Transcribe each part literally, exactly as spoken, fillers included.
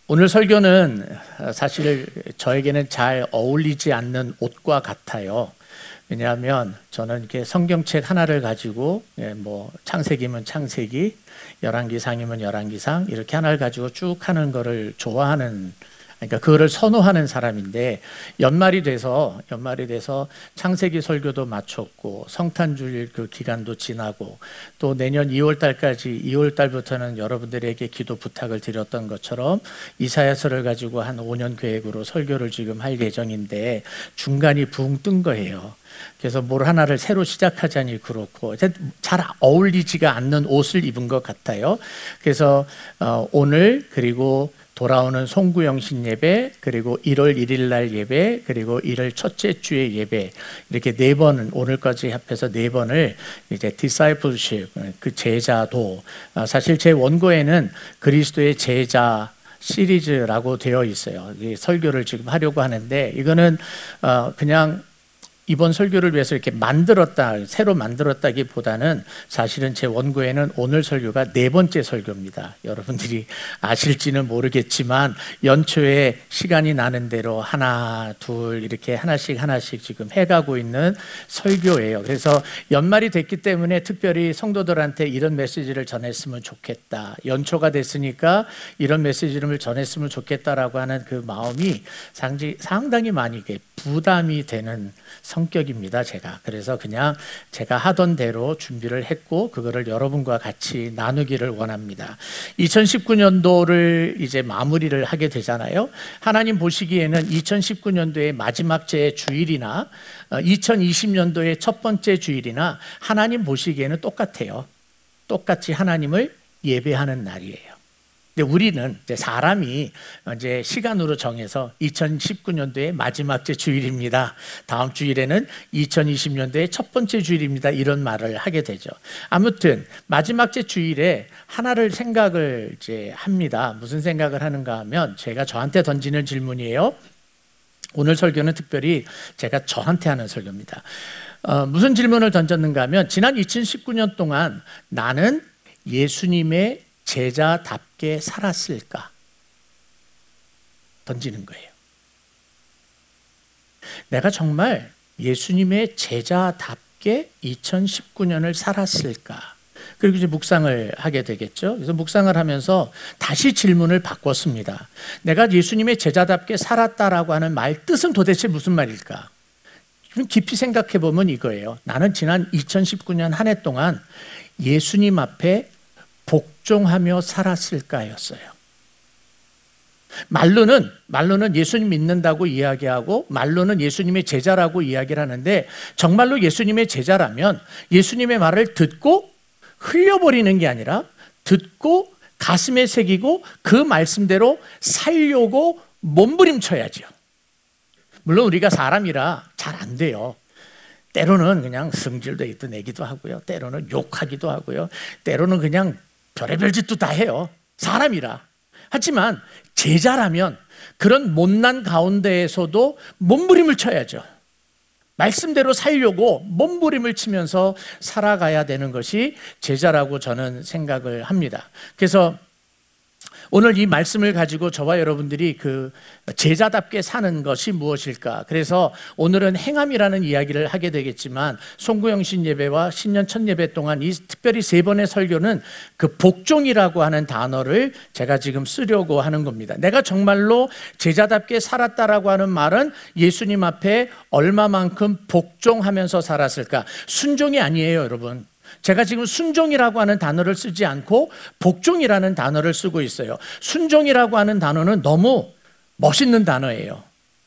오늘 설교는 사실 저에게는 잘 어울리지 않는 옷과 같아요. 왜냐하면 저는 이렇게 성경책 하나를 가지고 뭐 창세기면 창세기, 열왕기상이면 열왕기상 이렇게 하나를 가지고 쭉 하는 거를 좋아하는, 그러니까 그거를 선호하는 사람인데, 연말이 돼서 연말이 돼서 창세기 설교도 마쳤고 성탄주일 그 기간도 지나고 또 내년 이월 달까지 이월 달부터는 여러분들에게 기도 부탁을 드렸던 것처럼 이사야서를 가지고 한 오 년 계획으로 설교를 지금 할 예정인데 중간이 붕 뜬 거예요. 그래서 뭘 하나를 새로 시작하자니 그렇고 잘 어울리지가 않는 옷을 입은 것 같아요. 그래서 오늘 그리고 돌아오는 송구영신 예배, 그리고 일월 일일 날 예배, 그리고 일월 첫째 주의 예배, 이렇게 네 번은, 오늘까지 합해서 네 번을 이제 discipleship, 그 제자도, 사실 제 원고에는 그리스도의 제자 시리즈라고 되어 있어요. 설교를 지금 하려고 하는데, 이거는 그냥 이번 설교를 위해서 이렇게 만들었다, 새로 만들었다기보다는 사실은 제 원고에는 오늘 설교가 네 번째 설교입니다. 여러분들이 아실지는 모르겠지만 연초에 시간이 나는 대로 하나, 둘 이렇게 하나씩 하나씩 지금 해가고 있는 설교예요. 그래서 연말이 됐기 때문에 특별히 성도들한테 이런 메시지를 전했으면 좋겠다. 연초가 됐으니까 이런 메시지를 전했으면 좋겠다라고 하는 그 마음이 상당히 많이 부담이 되는 성격입니다, 제가. 그래서 그냥 제가 하던 대로 준비를 했고 그거를 여러분과 같이 나누기를 원합니다. 이천십구 년도를 이제 마무리를 하게 되잖아요. 하나님 보시기에는 이천십구 년도의 마지막 제 주일이나 이천이십 년도의 첫 번째 주일이나 하나님 보시기에는 똑같아요. 똑같이 하나님을 예배하는 날이에요. 근데 우리는 이제 사람이 이제 시간으로 정해서 이천십구 년도의 마지막 제 주일입니다. 다음 주일에는 이천이십 년도의 첫 번째 주일입니다. 이런 말을 하게 되죠. 아무튼 마지막 제 주일에 하나를 생각을 이제 합니다. 무슨 생각을 하는가 하면 제가 저한테 던지는 질문이에요. 오늘 설교는 특별히 제가 저한테 하는 설교입니다. 어, 무슨 질문을 던졌는가 하면 지난 이천십구 년 동안 나는 예수님의 제자답게 살았을까? 던지는 거예요. 내가 정말 예수님의 제자답게 이천십구 년을 살았을까? 그리고 이제 묵상을 하게 되겠죠. 그래서 묵상을 하면서 다시 질문을 바꿨습니다. 내가 예수님의 제자답게 살았다라고 하는 말 뜻은 도대체 무슨 말일까? 좀 깊이 생각해 보면 이거예요. 나는 지난 이천십구 년 한 해 동안 예수님 앞에 복종하며 살았을까였어요. 말로는 말로는 예수님 믿는다고 이야기하고 말로는 예수님의 제자라고 이야기를 하는데 정말로 예수님의 제자라면 예수님의 말을 듣고 흘려버리는 게 아니라 듣고 가슴에 새기고 그 말씀대로 살려고 몸부림쳐야죠. 물론 우리가 사람이라 잘 안 돼요. 때로는 그냥 성질도 있던 애기도 하고요. 때로는 욕하기도 하고요. 때로는 그냥 별의별 짓도 다 해요. 사람이라. 하지만 제자라면 그런 못난 가운데에서도 몸부림을 쳐야죠. 말씀대로 살려고 몸부림을 치면서 살아가야 되는 것이 제자라고 저는 생각을 합니다. 그래서 오늘 이 말씀을 가지고 저와 여러분들이 그 제자답게 사는 것이 무엇일까? 그래서 오늘은 행함이라는 이야기를 하게 되겠지만 송구영신 예배와 신년 첫 예배 동안 이 특별히 세 번의 설교는 그 복종이라고 하는 단어를 제가 지금 쓰려고 하는 겁니다. 내가 정말로 제자답게 살았다라고 하는 말은 예수님 앞에 얼마만큼 복종하면서 살았을까? 순종이 아니에요, 여러분. 제가 지금 순종이라고 하는 단어를 쓰지 않고 복종이라는 단어를 쓰고 있어요. 순종이라고 하는 단어는 너무 멋있는 단어예요.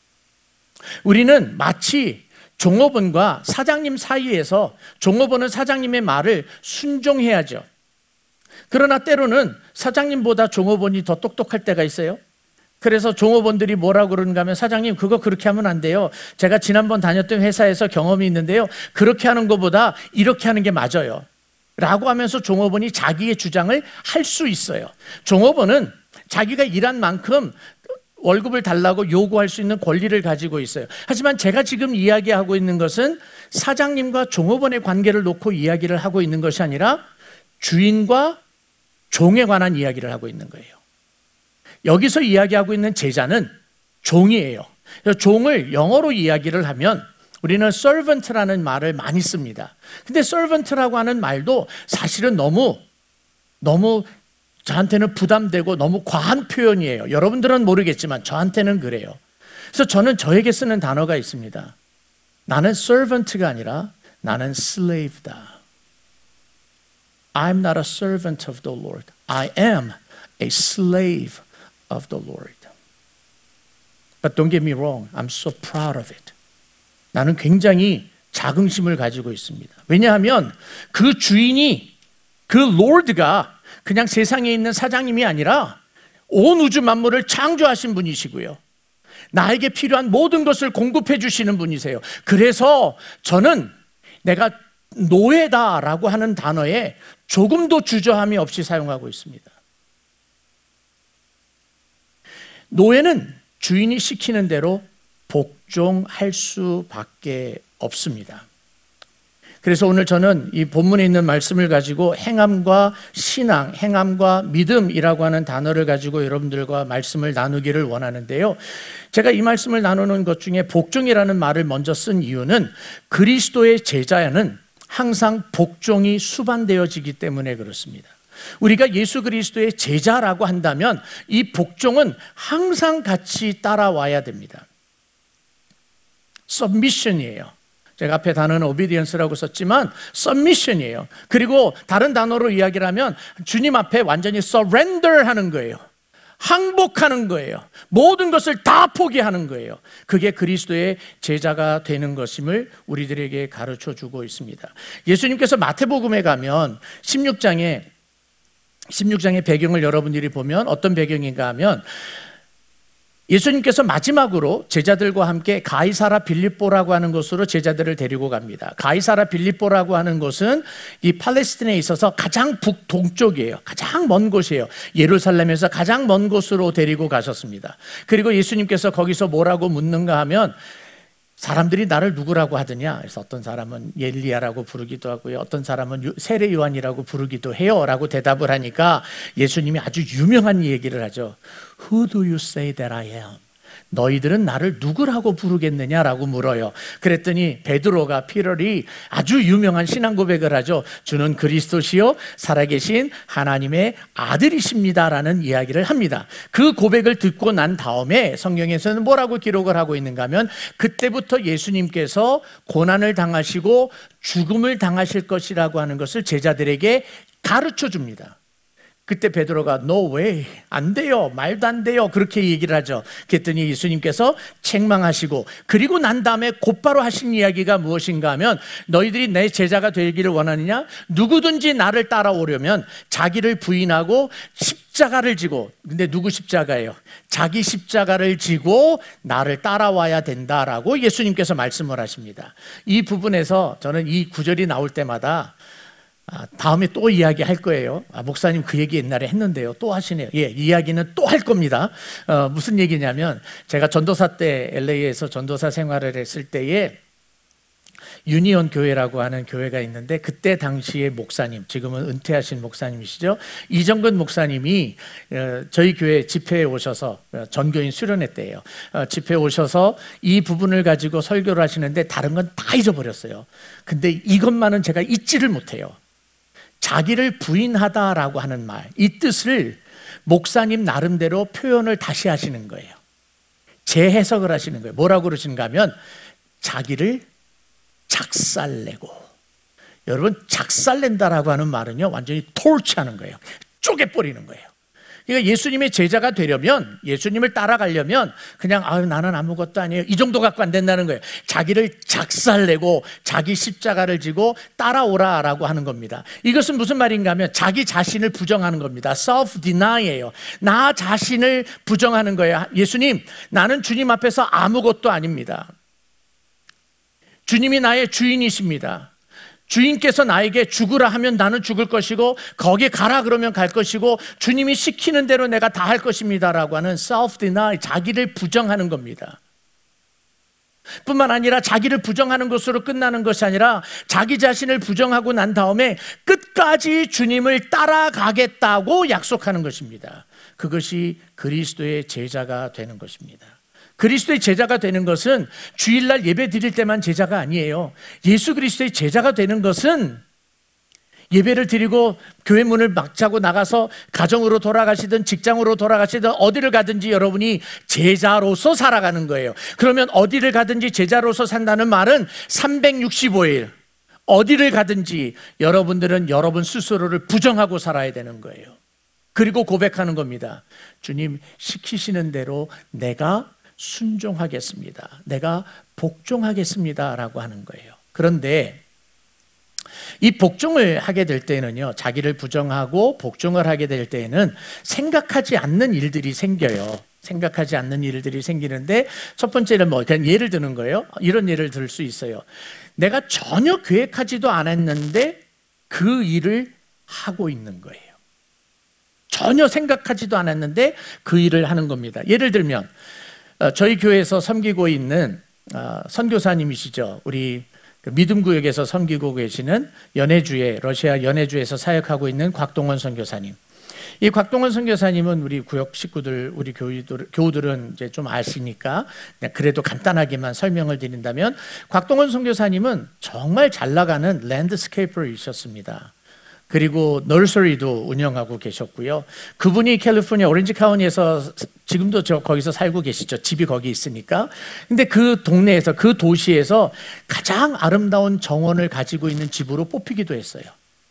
우리는 마치 종업원과 사장님 사이에서 종업원은 사장님의 말을 순종해야죠. 그러나 때로는 사장님보다 종업원이 더 똑똑할 때가 있어요. 그래서 종업원들이 뭐라고 그러는가 하면 사장님 그거 그렇게 하면 안 돼요. 제가 지난번 다녔던 회사에서 경험이 있는데요. 그렇게 하는 것보다 이렇게 하는 게 맞아요. 라고 하면서 종업원이 자기의 주장을 할 수 있어요. 종업원은 자기가 일한 만큼 월급을 달라고 요구할 수 있는 권리를 가지고 있어요. 하지만 제가 지금 이야기하고 있는 것은 사장님과 종업원의 관계를 놓고 이야기를 하고 있는 것이 아니라 주인과 종에 관한 이야기를 하고 있는 거예요. 여기서 이야기하고 있는 제자는 종이에요. 종을 영어로 이야기를 하면 우리는 servant라는 말을 많이 씁니다. 근데 servant라고 하는 말도 사실은 너무 너무 저한테는 부담되고 너무 과한 표현이에요. 여러분들은 모르겠지만 저한테는 그래요. 그래서 저는 저에게 쓰는 단어가 있습니다. 나는 servant가 아니라 나는 slave다. I'm not a servant of the Lord. I am a slave of the Lord. But don't get me wrong. I'm so proud of it. 나는 굉장히 자긍심을 가지고 있습니다. 왜냐하면 그 주인이, 그 Lord가 그냥 세상에 있는 사장님이 아니라 온 우주 만물을 창조하신 분이시고요. 나에게 필요한 모든 것을 공급해 주시는 분이세요. 그래서 저는 내가 노예다라고 하는 단어에 조금도 주저함이 없이 사용하고 있습니다. 노예는 주인이 시키는 대로 복종할 수밖에 없습니다. 그래서 오늘 저는 이 본문에 있는 말씀을 가지고 행함과 신앙, 행함과 믿음이라고 하는 단어를 가지고 여러분들과 말씀을 나누기를 원하는데요. 제가 이 말씀을 나누는 것 중에 복종이라는 말을 먼저 쓴 이유는 그리스도의 제자는 항상 복종이 수반되어지기 때문에 그렇습니다. 우리가 예수 그리스도의 제자라고 한다면 이 복종은 항상 같이 따라와야 됩니다. submission이에요. 제가 앞에 단어는 obedience라고 썼지만 submission이에요. 그리고 다른 단어로 이야기를 하면 주님 앞에 완전히 surrender 하는 거예요. 항복하는 거예요. 모든 것을 다 포기하는 거예요. 그게 그리스도의 제자가 되는 것임을 우리들에게 가르쳐 주고 있습니다. 예수님께서 마태복음에 가면 십육 장에 십육 장의 배경을 여러분들이 보면 어떤 배경인가 하면 예수님께서 마지막으로 제자들과 함께 가이사라 빌립보라고 하는 곳으로 제자들을 데리고 갑니다. 가이사라 빌립보라고 하는 곳은 이 팔레스틴에 있어서 가장 북동쪽이에요. 가장 먼 곳이에요. 예루살렘에서 가장 먼 곳으로 데리고 가셨습니다. 그리고 예수님께서 거기서 뭐라고 묻는가 하면 사람들이 나를 누구라고 하더냐? 그래서 어떤 사람은 엘리야라고 부르기도 하고요. 어떤 사람은 세례 요한이라고 부르기도 해요. 라고 대답을 하니까 예수님이 아주 유명한 얘기를 하죠. Who do you say that I am? 너희들은 나를 누구라고 부르겠느냐라고 물어요. 그랬더니 베드로가 피럴이 아주 유명한 신앙 고백을 하죠. 주는 그리스도시요 살아계신 하나님의 아들이십니다라는 이야기를 합니다. 그 고백을 듣고 난 다음에 성경에서는 뭐라고 기록을 하고 있는가 하면 그때부터 예수님께서 고난을 당하시고 죽음을 당하실 것이라고 하는 것을 제자들에게 가르쳐 줍니다. 그때 베드로가 No way, 안 돼요, 말도 안 돼요 그렇게 얘기를 하죠. 그랬더니 예수님께서 책망하시고 그리고 난 다음에 곧바로 하신 이야기가 무엇인가 하면 너희들이 내 제자가 되기를 원하느냐? 누구든지 나를 따라오려면 자기를 부인하고 십자가를 지고, 근데 누구 십자가예요? 자기 십자가를 지고 나를 따라와야 된다라고 예수님께서 말씀을 하십니다. 이 부분에서 저는 이 구절이 나올 때마다 아, 다음에 또 이야기 할 거예요. 아, 목사님 그 얘기 옛날에 했는데요. 또 하시네요. 예, 이야기는 또 할 겁니다. 어, 무슨 얘기냐면 제가 전도사 때 엘에이에서 전도사 생활을 했을 때에 유니온 교회라고 하는 교회가 있는데 그때 당시의 목사님, 지금은 은퇴하신 목사님이시죠. 이정근 목사님이 저희 교회 집회에 오셔서 전교인 수련회 때예요. 집회에 오셔서 이 부분을 가지고 설교를 하시는데 다른 건 다 잊어버렸어요. 근데 이것만은 제가 잊지를 못해요. 자기를 부인하다라고 하는 말, 이 뜻을 목사님 나름대로 표현을 다시 하시는 거예요. 재해석을 하시는 거예요. 뭐라고 그러시는가 하면 자기를 작살내고, 여러분 작살낸다라고 하는 말은요 완전히 톨치하는 거예요. 쪼개버리는 거예요. 그러니까 예수님의 제자가 되려면, 예수님을 따라가려면 그냥 아유 나는 아무것도 아니에요 이 정도 갖고 안 된다는 거예요. 자기를 작살내고 자기 십자가를 지고 따라오라라고 하는 겁니다. 이것은 무슨 말인가 하면 자기 자신을 부정하는 겁니다. self deny예요. 나 자신을 부정하는 거예요. 예수님, 나는 주님 앞에서 아무것도 아닙니다. 주님이 나의 주인이십니다. 주인께서 나에게 죽으라 하면 나는 죽을 것이고 거기 가라 그러면 갈 것이고 주님이 시키는 대로 내가 다 할 것입니다라고 하는 self-deny, 자기를 부정하는 겁니다. 뿐만 아니라 자기를 부정하는 것으로 끝나는 것이 아니라 자기 자신을 부정하고 난 다음에 끝까지 주님을 따라가겠다고 약속하는 것입니다. 그것이 그리스도의 제자가 되는 것입니다. 그리스도의 제자가 되는 것은 주일날 예배 드릴 때만 제자가 아니에요. 예수 그리스도의 제자가 되는 것은 예배를 드리고 교회 문을 막차고 나가서 가정으로 돌아가시든 직장으로 돌아가시든 어디를 가든지 여러분이 제자로서 살아가는 거예요. 그러면 어디를 가든지 제자로서 산다는 말은 삼백육십오 일 어디를 가든지 여러분들은 여러분 스스로를 부정하고 살아야 되는 거예요. 그리고 고백하는 겁니다. 주님 시키시는 대로 내가 순종하겠습니다. 내가 복종하겠습니다 라고 하는 거예요. 그런데 이 복종을 하게 될 때는요, 자기를 부정하고 복종을 하게 될 때에는 생각하지 않는 일들이 생겨요. 생각하지 않는 일들이 생기는데, 첫 번째는 뭐 그냥 예를 드는 거예요. 이런 예를 들 수 있어요. 내가 전혀 계획하지도 않았는데 그 일을 하고 있는 거예요. 전혀 생각하지도 않았는데 그 일을 하는 겁니다. 예를 들면 저희 교회에서 섬기고 있는 선교사님이시죠. 우리 믿음구역에서 섬기고 계시는 연해주에, 러시아 연해주에서 사역하고 있는 곽동원 선교사님. 이 곽동원 선교사님은 우리 구역 식구들, 우리 교우들, 교우들은 이제 좀 아시니까 그래도 간단하게만 설명을 드린다면, 곽동원 선교사님은 정말 잘 나가는 랜드스케이퍼이셨습니다. 그리고 널서리도 운영하고 계셨고요. 그분이 캘리포니아 오렌지 카운티에서 지금도 저 거기서 살고 계시죠. 집이 거기 있으니까. 근데 그 동네에서, 그 도시에서 가장 아름다운 정원을 가지고 있는 집으로 뽑히기도 했어요.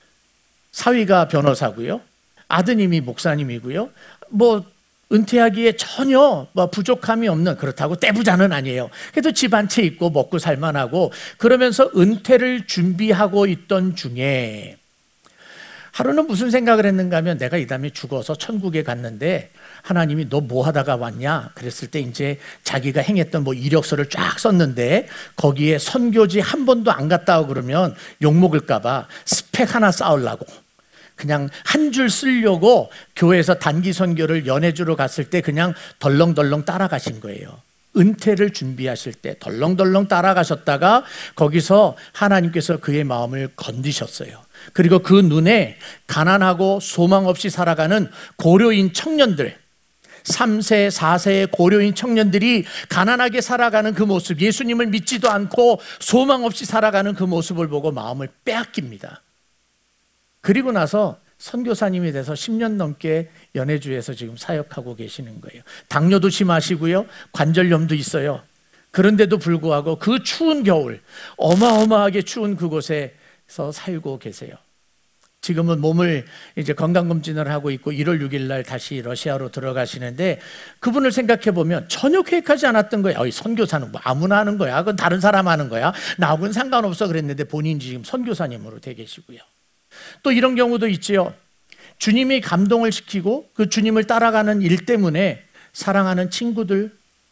사위가 변호사고요. 아드님이 목사님이고요. 뭐 은퇴하기에 전혀 뭐 부족함이 없는, 그렇다고 떼부자는 아니에요. 그래도 집 한 채 있고 먹고 살만하고, 그러면서 은퇴를 준비하고 있던 중에 하루는 무슨 생각을 했는가 하면, 내가 이 다음에 죽어서 천국에 갔는데 하나님이 너 뭐 하다가 왔냐? 그랬을 때 이제 자기가 행했던 뭐 이력서를 쫙 썼는데 거기에 선교지 한 번도 안 갔다 오고 그러면 욕먹을까 봐 스펙 하나 쌓으려고 그냥 한 줄 쓰려고 교회에서 단기 선교를 연해주러 갔을 때 그냥 덜렁덜렁 따라가신 거예요. 은퇴를 준비하실 때 덜렁덜렁 따라가셨다가 거기서 하나님께서 그의 마음을 건드셨어요. 그리고 그 눈에 가난하고 소망 없이 살아가는 고려인 청년들, 삼 세, 사 세의 고려인 청년들이 가난하게 살아가는 그 모습, 예수님을 믿지도 않고 소망 없이 살아가는 그 모습을 보고 마음을 빼앗깁니다. 그리고 나서 선교사님이 돼서 십 년 넘게 연해주에서 지금 사역하고 계시는 거예요. 당뇨도 심하시고요, 관절염도 있어요. 그런데도 불구하고 그 추운 겨울, 어마어마하게 추운 그곳에서 살고 계세요. 지금은 몸을 이제 건강검진을 하고 있고 일월 육일 날 다시 러시아로 들어가시는데, 그분을 생각해 보면 전혀 계획하지 않았던 거예요. 어, 이 선교사는 뭐 아무나 하는 거야, 그건 다른 사람 하는 거야, 나하고는 상관없어 그랬는데 본인이 지금 선교사님으로 돼 계시고요. 또 이런 경우도 있지요. 주님이 감동을 시키고 그 주님을 따라가는 일 때문에 사랑하는 친구들,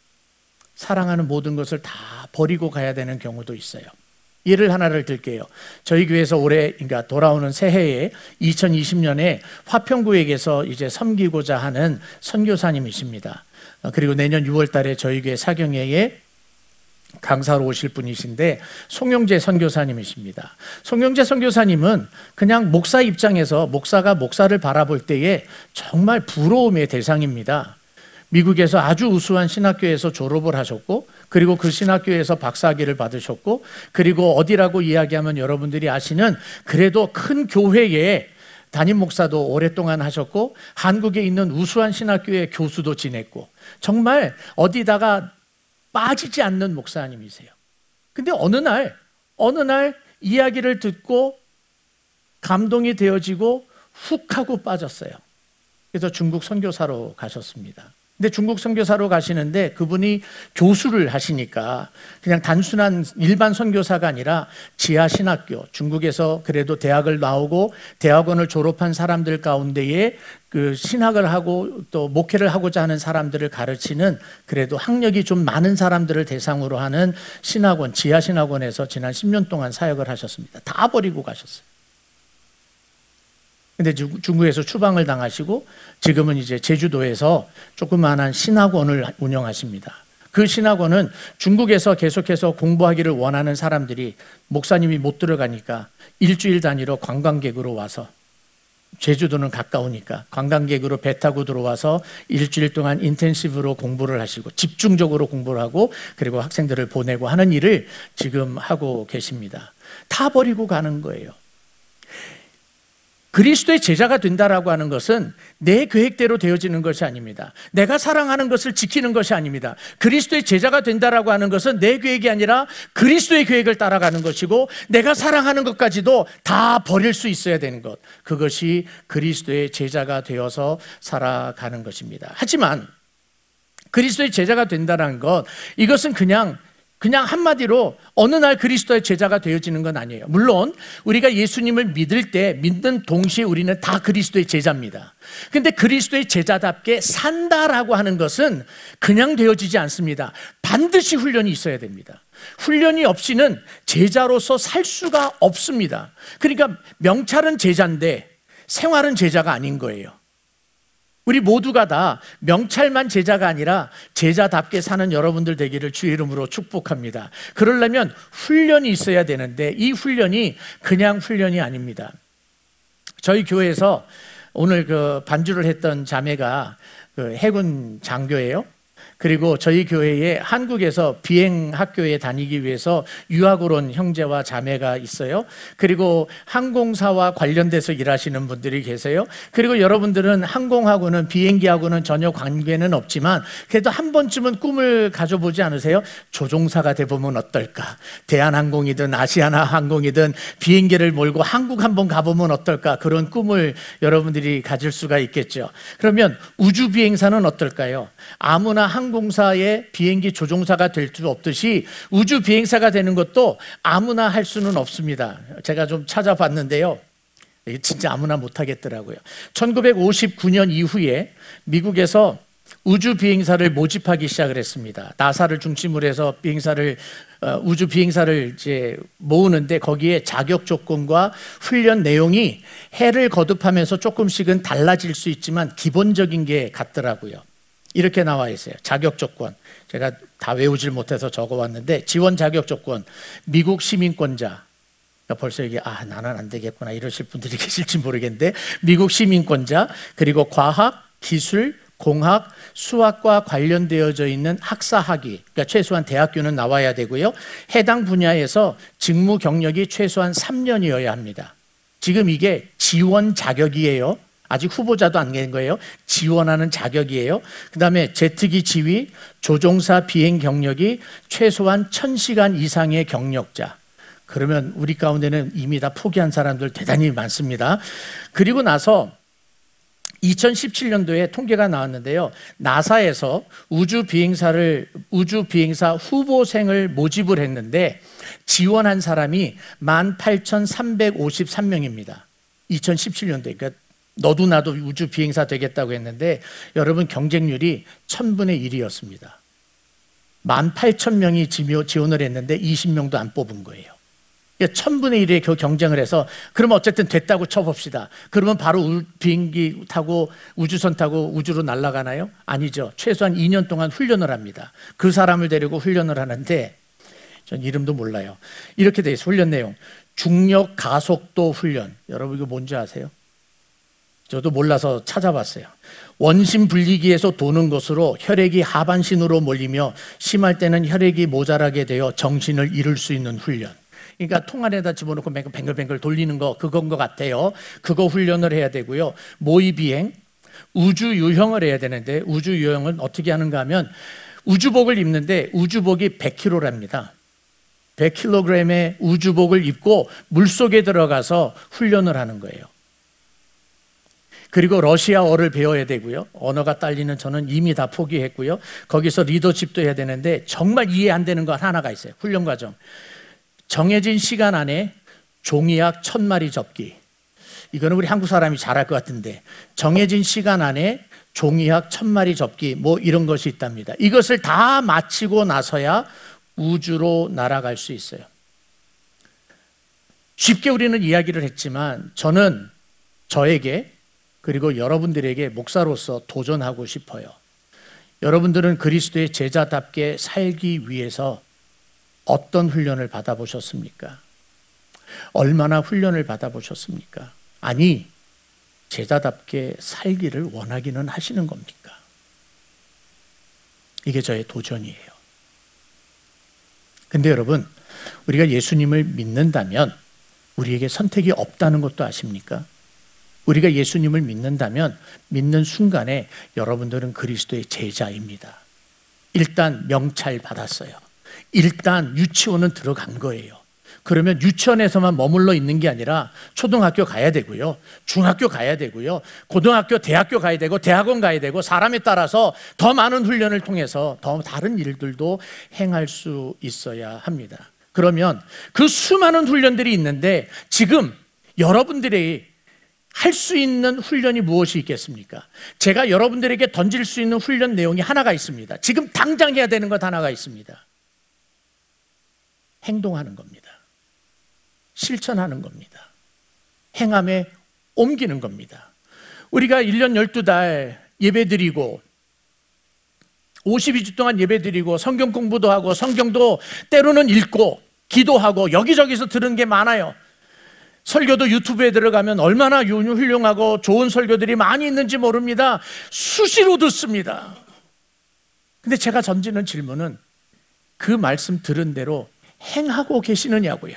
사랑하는 모든 것을 다 버리고 가야 되는 경우도 있어요. 예를 하나를 들게요. 저희 교회에서 올해, 그러니까 돌아오는 새해에 이천이십 년에 화평구역에서 이제 섬기고자 하는 선교사님이십니다. 그리고 내년 유월 달에 저희 교회 사경회에 강사로 오실 분이신데 송영재 선교사님이십니다. 송영재 선교사님은 그냥 목사 입장에서, 목사가 목사를 바라볼 때에 정말 부러움의 대상입니다. 미국에서 아주 우수한 신학교에서 졸업을 하셨고, 그리고 그 신학교에서 박사학위를 받으셨고, 그리고 어디라고 이야기하면 여러분들이 아시는 그래도 큰 교회에 담임 목사도 오랫동안 하셨고, 한국에 있는 우수한 신학교의 교수도 지냈고, 정말 어디다가 빠지지 않는 목사님이세요. 근데 어느 날, 어느 날 이야기를 듣고 감동이 되어지고 훅 하고 빠졌어요. 그래서 중국 선교사로 가셨습니다. 근데 중국 선교사로 가시는데 그분이 교수를 하시니까 그냥 단순한 일반 선교사가 아니라 지하 신학교, 중국에서 그래도 대학을 나오고 대학원을 졸업한 사람들 가운데에 그 신학을 하고 또 목회를 하고자 하는 사람들을 가르치는, 그래도 학력이 좀 많은 사람들을 대상으로 하는 신학원, 지하 신학원에서 지난 십 년 동안 사역을 하셨습니다. 다 버리고 가셨어요. 근데 중국에서 추방을 당하시고 지금은 이제 제주도에서 조그마한 신학원을 운영하십니다. 그 신학원은 중국에서 계속해서 공부하기를 원하는 사람들이 목사님이 못 들어가니까 일주일 단위로 관광객으로 와서 제주도는 가까우니까 관광객으로 배 타고 들어와서 일주일 동안 인텐시브로 공부를 하시고 집중적으로 공부를 하고 그리고 학생들을 보내고 하는 일을 지금 하고 계십니다. 다 버리고 가는 거예요. 그리스도의 제자가 된다라고 하는 것은 내 계획대로 되어지는 것이 아닙니다. 내가 사랑하는 것을 지키는 것이 아닙니다. 그리스도의 제자가 된다라고 하는 것은 내 계획이 아니라 그리스도의 계획을 따라가는 것이고 내가 사랑하는 것까지도 다 버릴 수 있어야 되는 것. 그것이 그리스도의 제자가 되어서 살아가는 것입니다. 하지만 그리스도의 제자가 된다는 것, 이것은 그냥 그냥 한마디로 어느 날 그리스도의 제자가 되어지는 건 아니에요. 물론 우리가 예수님을 믿을 때 믿는 동시에 우리는 다 그리스도의 제자입니다. 근데 그리스도의 제자답게 산다라고 하는 것은 그냥 되어지지 않습니다. 반드시 훈련이 있어야 됩니다. 훈련이 없이는 제자로서 살 수가 없습니다. 그러니까 명찰은 제자인데 생활은 제자가 아닌 거예요. 우리 모두가 다 명찰만 제자가 아니라 제자답게 사는 여러분들 되기를 주의 이름으로 축복합니다. 그러려면 훈련이 있어야 되는데 이 훈련이 그냥 훈련이 아닙니다. 저희 교회에서 오늘 그 반주를 했던 자매가 그 해군 장교예요. 그리고 저희 교회에 한국에서 비행학교에 다니기 위해서 유학을 온 형제와 자매가 있어요. 그리고 항공사와 관련돼서 일하시는 분들이 계세요. 그리고 여러분들은 항공하고는 비행기하고는 전혀 관계는 없지만 그래도 한 번쯤은 꿈을 가져보지 않으세요? 조종사가 돼보면 어떨까? 대한항공이든 아시아나항공이든 비행기를 몰고 한국 한번 가보면 어떨까? 그런 꿈을 여러분들이 가질 수가 있겠죠. 그러면 우주비행사는 어떨까요? 아무나 항 항공사의 비행기 조종사가 될 수 없듯이 우주 비행사가 되는 것도 아무나 할 수는 없습니다. 제가 좀 찾아봤는데요. 진짜 아무나 못하겠더라고요. 천구백오십구 년 이후에 미국에서 우주 비행사를 모집하기 시작을 했습니다. 나사를 중심으로 해서 비행사를 우주 비행사를 이제 모으는데 거기에 자격 조건과 훈련 내용이 해를 거듭하면서 조금씩은 달라질 수 있지만 기본적인 게 같더라고요. 이렇게 나와 있어요. 자격 조건. 제가 다 외우질 못해서 적어왔는데 지원 자격 조건. 미국 시민권자. 벌써 이게 아 나는 안 되겠구나 이러실 분들이 계실지 모르겠는데 미국 시민권자, 그리고 과학, 기술, 공학, 수학과 관련되어져 있는 학사 학위. 그러니까 최소한 대학교는 나와야 되고요. 해당 분야에서 직무 경력이 최소한 삼 년이어야 합니다. 지금 이게 지원 자격이에요. 아직 후보자도 안 된 거예요. 지원하는 자격이에요. 그 다음에 제트기 지휘, 조종사 비행 경력이 최소한 천 시간 이상의 경력자. 그러면 우리 가운데는 이미 다 포기한 사람들 대단히 많습니다. 그리고 나서 이천십칠 년도에 통계가 나왔는데요. 나사에서 우주 비행사를 우주 비행사 후보생을 모집을 했는데 지원한 사람이 만 팔천삼백오십삼 명입니다. 이천십칠 년도에. 그러니까 너도 나도 우주 비행사 되겠다고 했는데 여러분 경쟁률이 천분의 일이었습니다. 만 팔천 명이 지원을 했는데 이십 명도 안 뽑은 거예요. 천분의 일의 경쟁을 해서 그러면 어쨌든 됐다고 쳐봅시다. 그러면 바로 비행기 타고 우주선 타고 우주로 날아가나요? 아니죠. 최소한 이 년 동안 훈련을 합니다. 그 사람을 데리고 훈련을 하는데 전 이름도 몰라요. 이렇게 돼 있어요. 훈련 내용. 중력 가속도 훈련. 여러분 이거 뭔지 아세요? 저도 몰라서 찾아봤어요. 원심 분리기에서 도는 것으로 혈액이 하반신으로 몰리며 심할 때는 혈액이 모자라게 되어 정신을 잃을 수 있는 훈련. 그러니까 통 안에다 집어넣고 뱅글뱅글 돌리는 거 그건 것 같아요. 그거 훈련을 해야 되고요. 모의 비행, 우주 유형을 해야 되는데 우주 유형은 어떻게 하는가 하면 우주복을 입는데 우주복이 백 킬로그램입니다. 백 킬로그램의 우주복을 입고 물속에 들어가서 훈련을 하는 거예요. 그리고 러시아어를 배워야 되고요. 언어가 딸리는 저는 이미 다 포기했고요. 거기서 리더십도 해야 되는데 정말 이해 안 되는 것 하나가 있어요. 훈련 과정. 정해진 시간 안에 종이약 천 마리 접기. 이거는 우리 한국 사람이 잘할 것 같은데 정해진 시간 안에 종이약 천 마리 접기 뭐 이런 것이 있답니다. 이것을 다 마치고 나서야 우주로 날아갈 수 있어요. 쉽게 우리는 이야기를 했지만 저는 저에게 그리고 여러분들에게 목사로서 도전하고 싶어요. 여러분들은 그리스도의 제자답게 살기 위해서 어떤 훈련을 받아보셨습니까? 얼마나 훈련을 받아보셨습니까? 아니, 제자답게 살기를 원하기는 하시는 겁니까? 이게 저의 도전이에요. 근데 여러분, 우리가 예수님을 믿는다면 우리에게 선택이 없다는 것도 아십니까? 우리가 예수님을 믿는다면 믿는 순간에 여러분들은 그리스도의 제자입니다. 일단 명찰 받았어요. 일단 유치원은 들어간 거예요. 그러면 유치원에서만 머물러 있는 게 아니라 초등학교 가야 되고요, 중학교 가야 되고요, 고등학교, 대학교 가야 되고, 대학원 가야 되고, 사람에 따라서 더 많은 훈련을 통해서 더 다른 일들도 행할 수 있어야 합니다. 그러면 그 수많은 훈련들이 있는데 지금 여러분들이 할 수 있는 훈련이 무엇이 있겠습니까? 제가 여러분들에게 던질 수 있는 훈련 내용이 하나가 있습니다. 지금 당장 해야 되는 것 하나가 있습니다. 행동하는 겁니다. 실천하는 겁니다. 행함에 옮기는 겁니다. 우리가 일 년 열두 달 예배드리고 오십이 주 동안 예배드리고 성경 공부도 하고 성경도 때로는 읽고 기도하고 여기저기서 들은 게 많아요. 설교도 유튜브에 들어가면 얼마나 훌륭하고 좋은 설교들이 많이 있는지 모릅니다. 수시로 듣습니다. 근데 제가 던지는 질문은 그 말씀 들은 대로 행하고 계시느냐고요.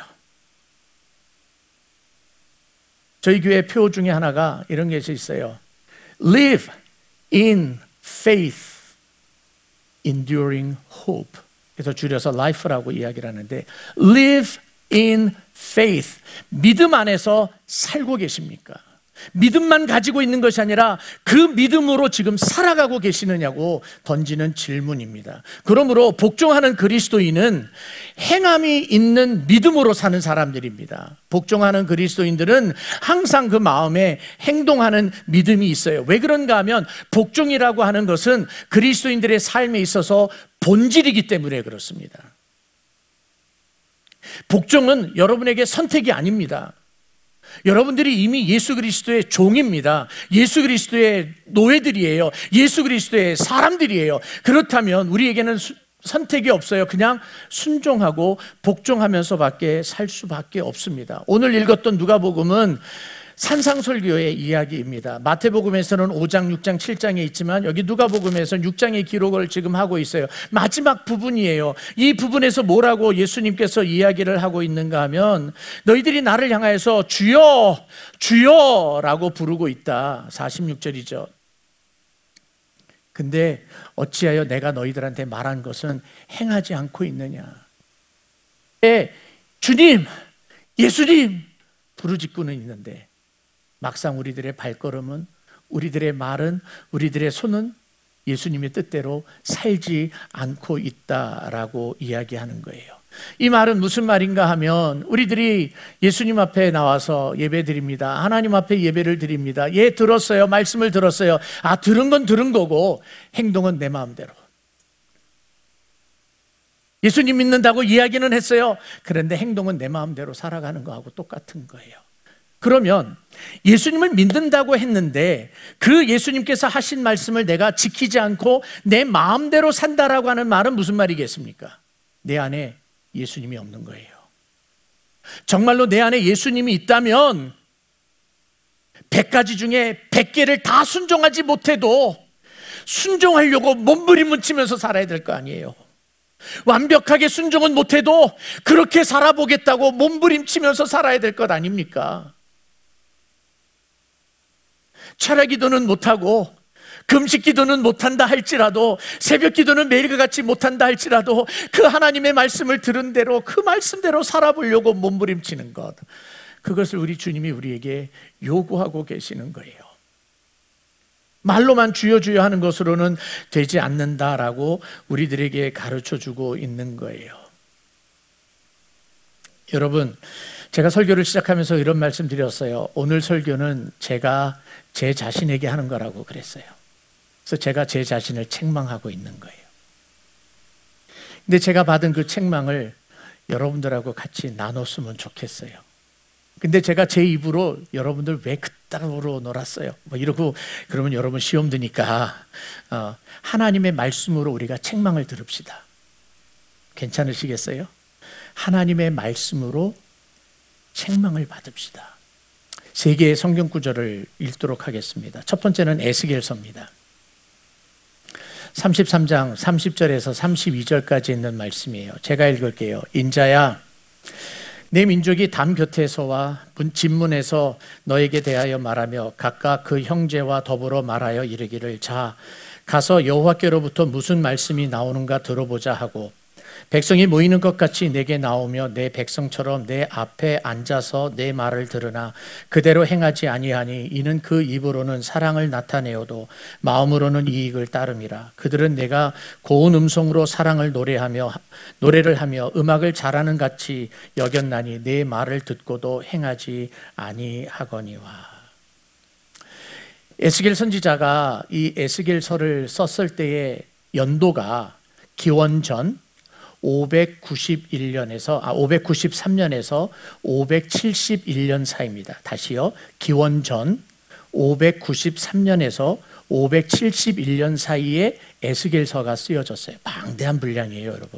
저희 교회 표 중에 하나가 이런 게 있어요. Live in faith, enduring hope. 그래서 줄여서 life라고 이야기를 하는데, Live in faith, 믿음 안에서 살고 계십니까? 믿음만 가지고 있는 것이 아니라 그 믿음으로 지금 살아가고 계시느냐고 던지는 질문입니다. 그러므로 복종하는 그리스도인은 행함이 있는 믿음으로 사는 사람들입니다. 복종하는 그리스도인들은 항상 그 마음에 행동하는 믿음이 있어요. 왜 그런가 하면 복종이라고 하는 것은 그리스도인들의 삶에 있어서 본질이기 때문에 그렇습니다. 복종은 여러분에게 선택이 아닙니다. 여러분들이 이미 예수 그리스도의 종입니다. 예수 그리스도의 노예들이에요. 예수 그리스도의 사람들이에요. 그렇다면 우리에게는 수, 선택이 없어요. 그냥 순종하고 복종하면서밖에 살 수밖에 없습니다. 오늘 읽었던 누가복음은 산상설교의 이야기입니다. 마태복음에서는 오 장, 육 장, 칠 장에 있지만 여기 누가복음에서는 육 장의 기록을 지금 하고 있어요. 마지막 부분이에요. 이 부분에서 뭐라고 예수님께서 이야기를 하고 있는가 하면 너희들이 나를 향하여서 주여 주여 라고 부르고 있다. 사십육 절이죠. 근데 어찌하여 내가 너희들한테 말한 것은 행하지 않고 있느냐. 네, 주님, 예수님 부르짖고는 있는데 막상 우리들의 발걸음은, 우리들의 말은, 우리들의 손은 예수님의 뜻대로 살지 않고 있다라고 이야기하는 거예요. 이 말은 무슨 말인가 하면 우리들이 예수님 앞에 나와서 예배 드립니다. 하나님 앞에 예배를 드립니다. 예, 들었어요. 말씀을 들었어요. 아, 들은 건 들은 거고 행동은 내 마음대로. 예수님 믿는다고 이야기는 했어요. 그런데 행동은 내 마음대로 살아가는 거하고 똑같은 거예요. 그러면 예수님을 믿는다고 했는데 그 예수님께서 하신 말씀을 내가 지키지 않고 내 마음대로 산다라고 하는 말은 무슨 말이겠습니까? 내 안에 예수님이 없는 거예요. 정말로 내 안에 예수님이 있다면 백 가지 중에 백 개를 다 순종하지 못해도 순종하려고 몸부림을 치면서 살아야 될 거 아니에요. 완벽하게 순종은 못해도 그렇게 살아보겠다고 몸부림치면서 살아야 될 것 아닙니까? 철야 기도는 못하고 금식 기도는 못한다 할지라도, 새벽 기도는 매일과 같이 못한다 할지라도 그 하나님의 말씀을 들은 대로 그 말씀대로 살아보려고 몸부림치는 것, 그것을 우리 주님이 우리에게 요구하고 계시는 거예요. 말로만 주여 주여 하는 것으로는 되지 않는다라고 우리들에게 가르쳐주고 있는 거예요. 여러분, 제가 설교를 시작하면서 이런 말씀 드렸어요. 오늘 설교는 제가 제 자신에게 하는 거라고 그랬어요. 그래서 제가 제 자신을 책망하고 있는 거예요. 근데 제가 받은 그 책망을 여러분들하고 같이 나눴으면 좋겠어요. 근데 제가 제 입으로 여러분들 왜 그따구로 놀았어요? 뭐 이러고 그러면 여러분 시험 드니까 어, 하나님의 말씀으로 우리가 책망을 들읍시다. 괜찮으시겠어요? 하나님의 말씀으로 책망을 받읍시다. 세 개의 성경 구절을 읽도록 하겠습니다. 첫 번째는 에스겔서입니다. 삼십삼 장 삼십 절에서 삼십이 절까지 있는 말씀이에요. 제가 읽을게요. 인자야, 내 민족이 담 곁에서와 집문에서 너에게 대하여 말하며 각각 그 형제와 더불어 말하여 이르기를, 자, 가서 여호와께로부터 무슨 말씀이 나오는가 들어보자 하고, 백성이 모이는 것 같이 내게 나오며 내 백성처럼 내 앞에 앉아서 내 말을 들으나 그대로 행하지 아니하니 이는 그 입으로는 사랑을 나타내어도 마음으로는 이익을 따름이라. 그들은 내가 고운 음성으로 사랑을 노래하며 노래를 하며 음악을 잘하는 같이 여겼나니 내 말을 듣고도 행하지 아니하거니와. 에스겔 선지자가 이 에스겔서를 썼을 때의 연도가 기원전 오백구십일 년에서 아 오백구십삼 년에서 오백칠십일 년 사이입니다. 다시요. 기원전 오백구십삼 년에서 오백칠십일 년 사이에 에스겔서가 쓰여졌어요. 방대한 분량이에요, 여러분.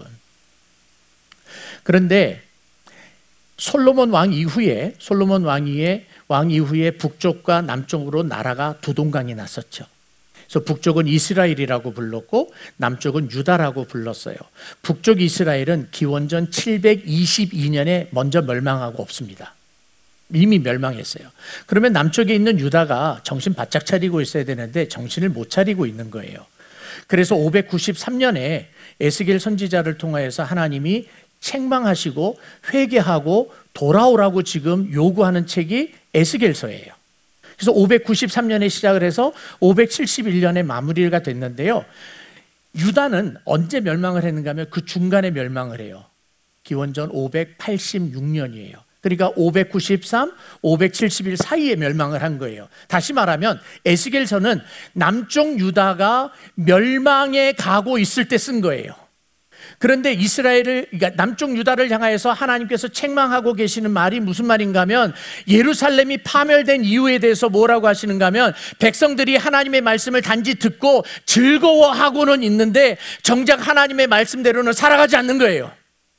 그런데 솔로몬 왕 이후에 솔로몬 왕위의 왕 이후에 북쪽과 남쪽으로 나라가 두 동강이 났었죠. 그래서 북쪽은 이스라엘이라고 불렀고 남쪽은 유다라고 불렀어요. 북쪽 이스라엘은 기원전 칠백이십이 년에 먼저 멸망하고 없습니다. 이미 멸망했어요. 그러면 남쪽에 있는 유다가 정신 바짝 차리고 있어야 되는데 정신을 못 차리고 있는 거예요. 그래서 오백구십삼 년에 에스겔 선지자를 통하여서 하나님이 책망하시고 회개하고 돌아오라고 지금 요구하는 책이 에스겔서예요. 그래서 오백구십삼 년에 시작을 해서 오백칠십일 년에 마무리가 됐는데요. 유다는 언제 멸망을 했는가 하면 그 중간에 멸망을 해요. 기원전 오백팔십육 년이에요. 그러니까 오백구십삼, 오백칠십일 사이에 멸망을 한 거예요. 다시 말하면 에스겔서는 남쪽 유다가 멸망에 가고 있을 때 쓴 거예요. 그런데 이스라엘을, 그러니까 남쪽 유다를 향하여서 하나님께서 책망하고 계시는 말이 무슨 말인가 하면, 예루살렘이 파멸된 이유에 대해서 뭐라고 하시는가 하면, 백성들이 하나님의 말씀을 단지 듣고 즐거워하고는 있는데 정작 하나님의 말씀대로는 살아가지 않는 거예요.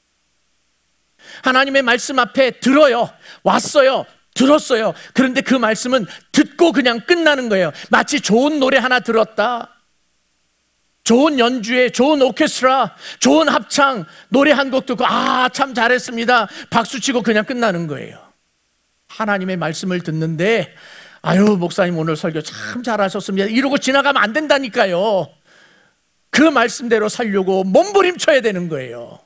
하나님의 말씀 앞에 들어요. 왔어요. 들었어요. 그런데 그 말씀은 듣고 그냥 끝나는 거예요. 마치 좋은 노래 하나 들었다, 좋은 연주에 좋은 오케스트라, 좋은 합창, 노래 한 곡 듣고 아, 참 잘했습니다, 박수치고 그냥 끝나는 거예요. 하나님의 말씀을 듣는데 아유, 목사님 오늘 설교 참 잘하셨습니다 이러고 지나가면 안 된다니까요. 그 말씀대로 살려고 몸부림쳐야 되는 거예요.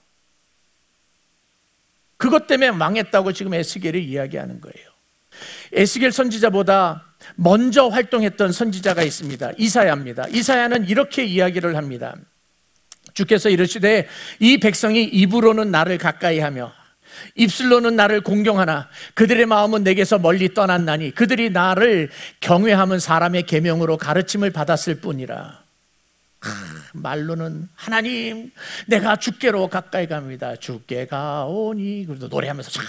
그것 때문에 망했다고 지금 에스겔이 이야기하는 거예요. 에스겔 선지자보다 먼저 활동했던 선지자가 있습니다. 이사야입니다. 이사야는 이렇게 이야기를 합니다. 주께서 이르시되 이 백성이 입으로는 나를 가까이하며 입술로는 나를 공경하나 그들의 마음은 내게서 멀리 떠났나니 그들이 나를 경외함은 사람의 계명으로 가르침을 받았을 뿐이라. 아, 말로는 하나님 내가 주께로 가까이 갑니다, 주께 가오니, 그래도 노래하면서 참,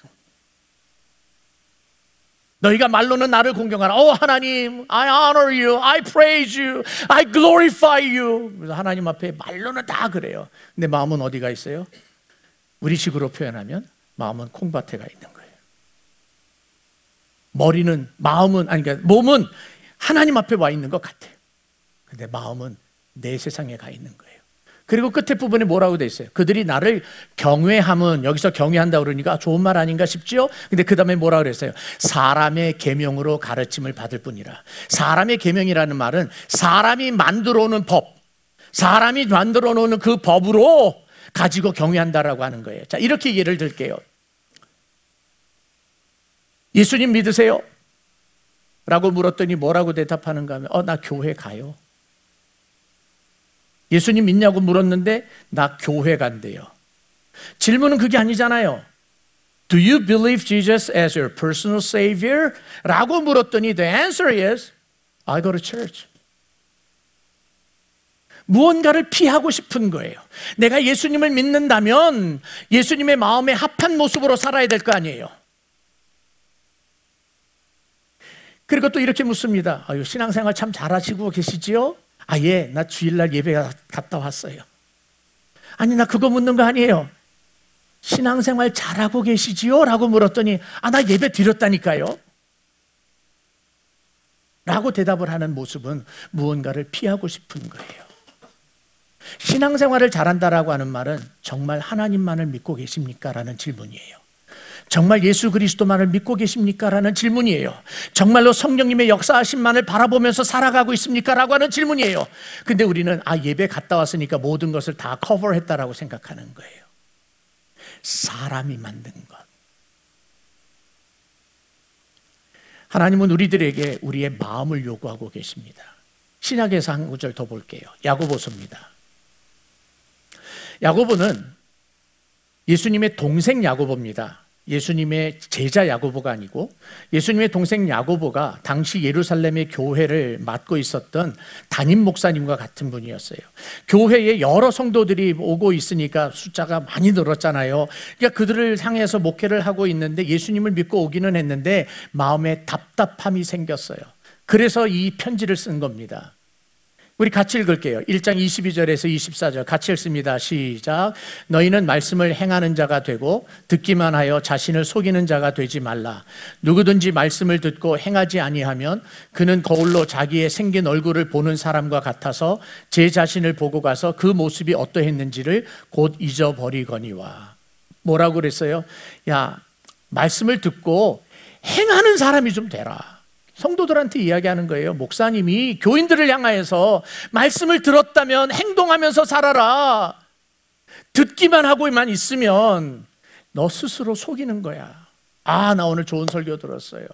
너희가 말로는 나를 공경하라. 오 하나님, I honor you, I praise you, I glorify you. 그래서 하나님 앞에 말로는 다 그래요. 근데 마음은 어디가 있어요? 우리 식으로 표현하면 마음은 콩밭에 가 있는 거예요. 머리는, 마음은, 아니 그러니까 몸은 하나님 앞에 와 있는 것 같아요. 근데 마음은 내 세상에 가 있는 거예요. 그리고 끝에 부분에 뭐라고 돼 있어요? 그들이 나를 경외함은, 여기서 경외한다 그러니까 좋은 말 아닌가 싶지요? 근데 그 다음에 뭐라고 그랬어요? 사람의 계명으로 가르침을 받을 뿐이라. 사람의 계명이라는 말은 사람이 만들어 놓은 법, 사람이 만들어 놓은 그 법으로 가지고 경외한다라고 하는 거예요. 자, 이렇게 예를 들게요. 예수님 믿으세요? 라고 물었더니 뭐라고 대답하는가 하면, 어, 나 교회 가요. 예수님 믿냐고 물었는데 나 교회 간대요. 질문은 그게 아니잖아요. Do you believe Jesus as your personal savior? 라고 물었더니 the answer is I go to church. 무언가를 피하고 싶은 거예요. 내가 예수님을 믿는다면 예수님의 마음에 합한 모습으로 살아야 될 거 아니에요. 그리고 또 이렇게 묻습니다. 아유, 신앙생활 참 잘하시고 계시지요? 아, 예, 나 주일날 예배 갔다 왔어요. 아니, 나 그거 묻는 거 아니에요. 신앙생활 잘하고 계시지요? 라고 물었더니 아, 나 예배 드렸다니까요. 라고 대답을 하는 모습은 무언가를 피하고 싶은 거예요. 신앙생활을 잘한다라고 하는 말은 정말 하나님만을 믿고 계십니까? 라는 질문이에요. 정말 예수 그리스도만을 믿고 계십니까? 라는 질문이에요. 정말로 성령님의 역사하심만을 바라보면서 살아가고 있습니까? 라고 하는 질문이에요. 근데 우리는 아 예배 갔다 왔으니까 모든 것을 다 커버했다라고 생각하는 거예요. 사람이 만든 것. 하나님은 우리들에게 우리의 마음을 요구하고 계십니다. 신약에서 한 구절 더 볼게요. 야고보서입니다. 야고보는 예수님의 동생 야고보입니다. 예수님의 제자 야고보가 아니고 예수님의 동생 야고보가 당시 예루살렘의 교회를 맡고 있었던 담임 목사님과 같은 분이었어요. 교회에 여러 성도들이 오고 있으니까 숫자가 많이 늘었잖아요. 그러니까 그들을 향해서 목회를 하고 있는데 예수님을 믿고 오기는 했는데 마음에 답답함이 생겼어요. 그래서 이 편지를 쓴 겁니다. 우리 같이 읽을게요. 일 장 이십이 절에서 이십사 절 같이 읽습니다. 시작. 너희는 말씀을 행하는 자가 되고 듣기만 하여 자신을 속이는 자가 되지 말라. 누구든지 말씀을 듣고 행하지 아니하면 그는 거울로 자기의 생긴 얼굴을 보는 사람과 같아서 제 자신을 보고 가서 그 모습이 어떠했는지를 곧 잊어버리거니와. 뭐라고 그랬어요? 야, 말씀을 듣고 행하는 사람이 좀 되라. 성도들한테 이야기하는 거예요. 목사님이 교인들을 향하여서 말씀을 들었다면 행동하면서 살아라. 듣기만 하고만 있으면 너 스스로 속이는 거야. 아, 나 오늘 좋은 설교 들었어요.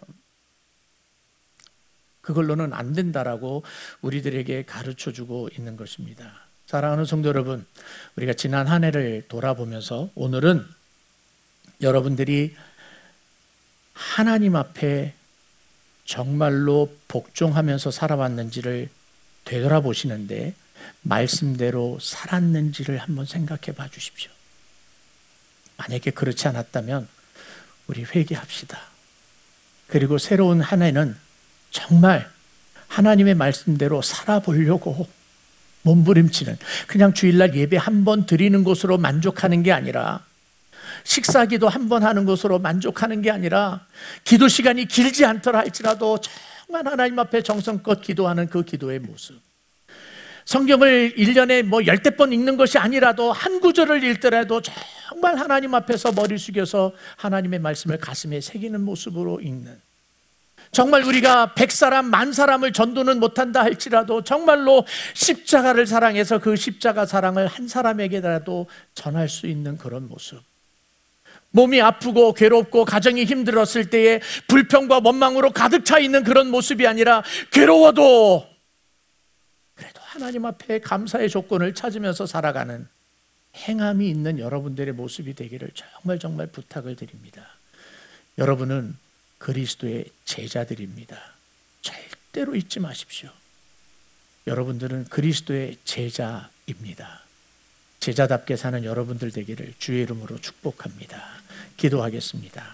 그걸로는 안 된다라고 우리들에게 가르쳐주고 있는 것입니다. 사랑하는 성도 여러분, 우리가 지난 한 해를 돌아보면서 오늘은 여러분들이 하나님 앞에 정말로 복종하면서 살아왔는지를 되돌아보시는데 말씀대로 살았는지를 한번 생각해 봐 주십시오. 만약에 그렇지 않았다면 우리 회개합시다. 그리고 새로운 한 해는 정말 하나님의 말씀대로 살아보려고 몸부림치는, 그냥 주일날 예배 한 번 드리는 것으로 만족하는 게 아니라, 식사기도 한 번 하는 것으로 만족하는 게 아니라, 기도 시간이 길지 않더라 할지라도 정말 하나님 앞에 정성껏 기도하는 그 기도의 모습. 성경을 일 년에 뭐 열댓 번 읽는 것이 아니라도 한 구절을 읽더라도 정말 하나님 앞에서 머리 숙여서 하나님의 말씀을 가슴에 새기는 모습으로 읽는, 정말 우리가 백 사람, 만 사람을 전도는 못한다 할지라도 정말로 십자가를 사랑해서 그 십자가 사랑을 한 사람에게라도 전할 수 있는 그런 모습. 몸이 아프고 괴롭고 가정이 힘들었을 때에 불평과 원망으로 가득 차 있는 그런 모습이 아니라, 괴로워도 그래도 하나님 앞에 감사의 조건을 찾으면서 살아가는 행함이 있는 여러분들의 모습이 되기를 정말 정말 부탁을 드립니다. 여러분은 그리스도의 제자들입니다. 절대로 잊지 마십시오. 여러분들은 그리스도의 제자입니다. 제자답게 사는 여러분들 되기를 주의 이름으로 축복합니다. 기도하겠습니다.